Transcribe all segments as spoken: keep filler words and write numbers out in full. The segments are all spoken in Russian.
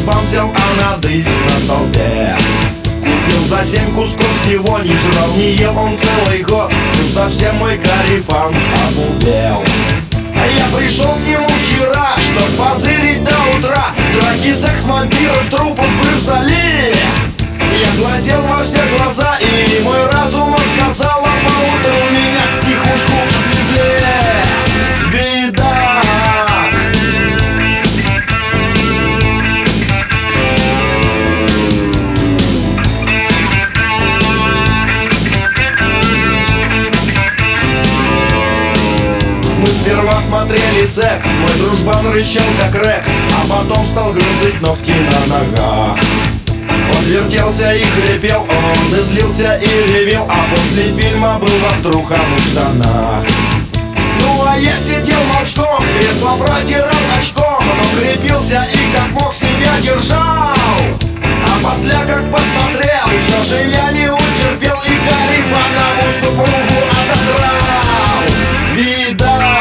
дружбан взял анадырь на толпе. Купил за семь кусков всего, не жрал, не ел он целый год. Ну совсем мой корефан обубел. А я пришел к нему вчера, чтоб позырить до утра. Драки, секс, вампиров, трупов, Брюса Ли. Я глазел во все глаза, и мой разум отказал. А поутру меня в психушку отвезли. Видак. Мы сперва смотрели секс, мой дружбан рычал как Рекс, а потом стал грызть ногти на ногах. Он вертелся и хрипел, он излился и ревел, а после фильма был в обтруханных штанах. Ну а я сидел молчком, кресло протирал очком, но крепился и как мог себя держал. А после как посмотрел, все же я не утерпел и корефанову супругу отодрал. Вида.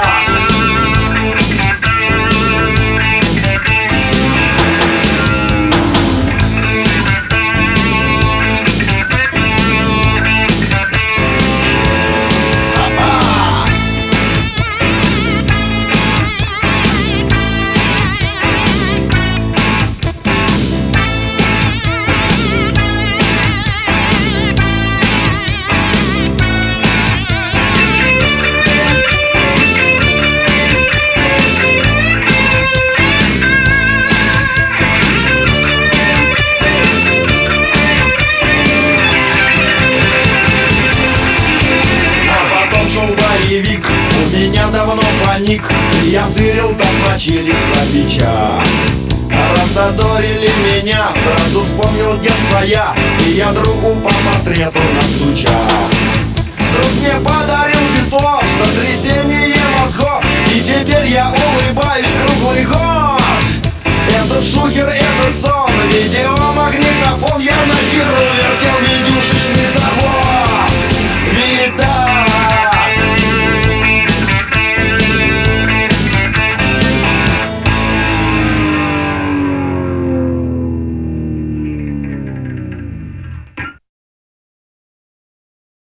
У меня давно паник, и я зырил, как мочили храпича. Разодорили меня, сразу вспомнил детство я, и я другу по портрету настучал. Друг мне подарил без слов сотрясение мозгов, и теперь я улыбаюсь круглый год. Этот шухер, этот сон, видеомагнитофон, я на херу вертел видюши.